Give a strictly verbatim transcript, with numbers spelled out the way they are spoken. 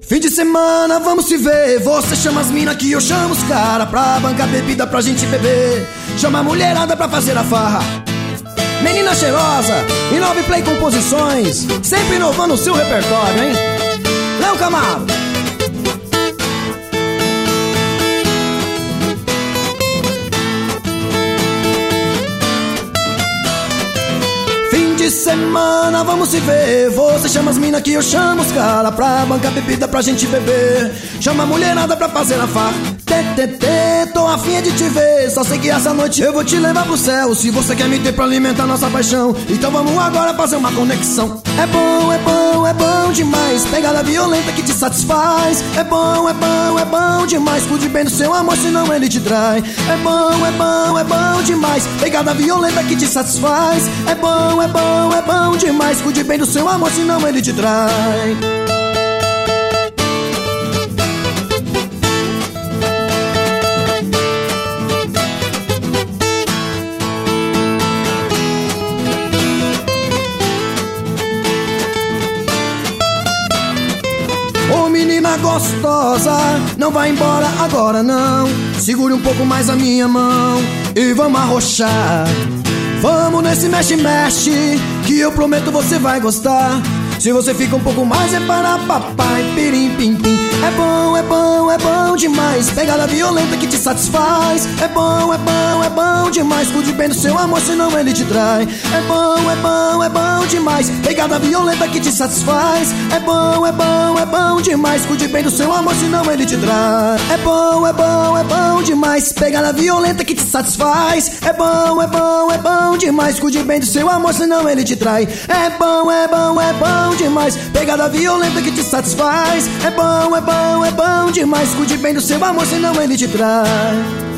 Fim de semana, vamos se ver. Você chama as mina que eu chamo os cara, pra bancar bebida pra gente beber. Chama a mulherada pra fazer a farra. Menina cheirosa, Inove Play Composições, sempre inovando o seu repertório, hein? Léo Camargo. Fim de semana, vamos se ver. Você chama as mina que eu chamo os cara, pra bancar bebida pra gente beber. Chama a mulherada pra fazer a farra. Tê, tê, tê, tô afim de te ver. Só sei que essa noite eu vou te levar pro céu. Se você quer me ter pra alimentar nossa paixão, então vamos agora fazer uma conexão. É bom, é bom, é bom demais. Pegada violenta que te satisfaz. É bom, é bom, é bom demais. Cuide bem do seu amor, senão ele te trai. É bom, é bom, é bom demais. Pegada violenta que te satisfaz. É bom, é bom, é bom demais. Cuide bem do seu amor, senão ele te trai. Ô menina gostosa, não vai embora agora não. Segure um pouco mais a minha mão e vamos arrochar. Vamos nesse mexe-mexe, que eu prometo você vai gostar. Se você fica um pouco mais é para papai, pirim pim pim. É bom, é bom, é bom demais. Pegada violenta que te satisfaz. É bom, é bom, é bom demais. Cuide bem do seu amor, senão ele te trai. É bom, é bom, é bom demais. Pegada violenta que te satisfaz. É bom, é bom, é bom demais. Cuide bem do seu amor, senão ele te trai. É bom, é bom, é bom demais. Pegada violenta que te satisfaz. É bom, é bom, é bom demais. Cuide bem do seu amor, senão ele te trai. É bom, é bom, é bom demais. Pegada violenta que te satisfaz. É bom, é bom, é bom demais. Cuide bem do seu amor, senão ele te trai.